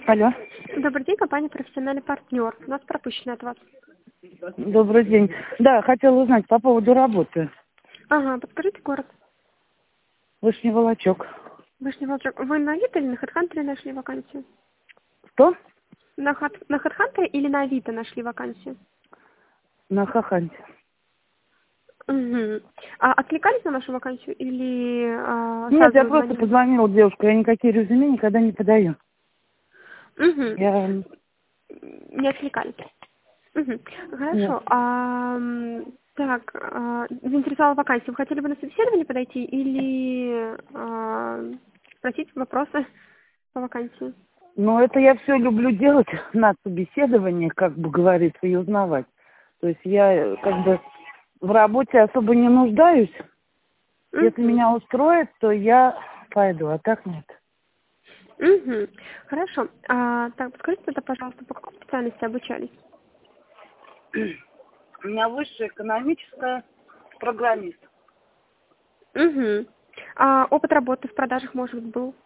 Алло. Добрый день, компания «Профессиональный партнер». У нас пропущено от вас. Добрый день. Да, хотела узнать по поводу работы. Ага, подскажите город. Вышний Волочок. Вышний Волчок. Вы на Авито или на HeadHunter нашли вакансию? Что? На HeadHunter или на Авито нашли вакансию? На Хаханте. Угу. А откликались на нашу вакансию или Нет, сразу я просто звонили? позвонила девушке. Я никакие резюме никогда не подаю. Угу. Я... Не откликались. Угу. Нет. Хорошо. Так, заинтересовала вакансия. Вы хотели бы на собеседование подойти или спросить вопросы по вакансии? Но это я все люблю делать на собеседованиях, как бы говорится, и узнавать. То есть я как бы в работе особо не нуждаюсь. Если Угу. меня устроит, то я пойду, а так нет. Угу. Хорошо. Так, подскажите тогда, пожалуйста, по какой специальности обучались? У меня высшее экономическое, программист. Угу. Опыт работы в продажах, может быть, был?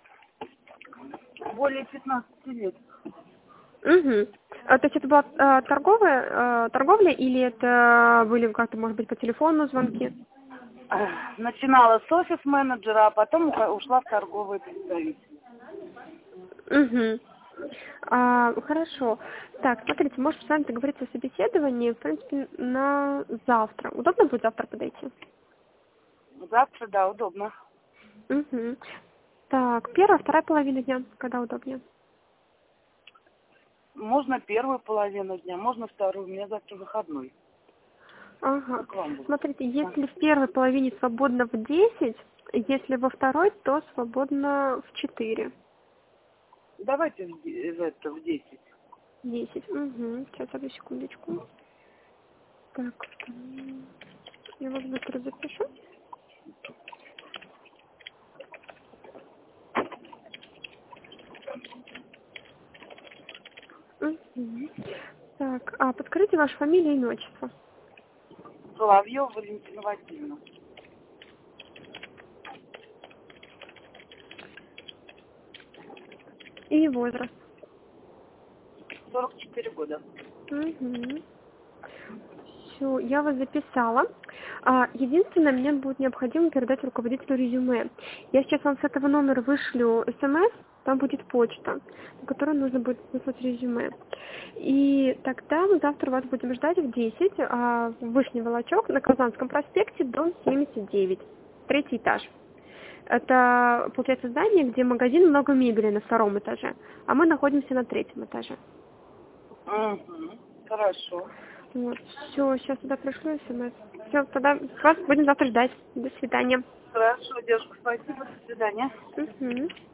Более 15 лет. Угу. То есть это была торговля или это были как-то, может быть, по телефону звонки? Начинала с офис-менеджера, а потом ушла в торговые представители. Угу. Хорошо. Так, смотрите, может с вами договориться о собеседовании, в принципе, на завтра. Удобно будет завтра подойти? Завтра, да, удобно. Угу. Так, первая, вторая половина дня, когда удобнее? Можно первую половину дня, можно вторую. У меня завтра выходной. Ага. Как вам будет? Смотрите, если в первой половине свободно в 10, если во второй, то свободно в 4. Давайте в 10. 10. Угу. Сейчас, одну секундочку. Так, я вас быстро запишу. Угу. Так, подскажите вашу фамилию и имя, отчество. Соловьев Валентина Васильевна. И возраст. 44 года. Угу. Все, я вас записала. Единственное, мне будет необходимо передать руководителю резюме. Я сейчас вам с этого номера вышлю смс, там будет почта, на которую нужно будет выслать резюме. И тогда мы завтра вас будем ждать в 10 в Вышний Волочок на Казанском проспекте, дом 79, третий этаж. Это, получается, здание, где магазин, много мебели на втором этаже, а мы находимся на третьем этаже. Угу. Хорошо. Вот, все, сейчас туда пришлю смс. Все, тогда вас будем завтра ждать. До свидания. Хорошо, девушка, спасибо. До свидания. Угу.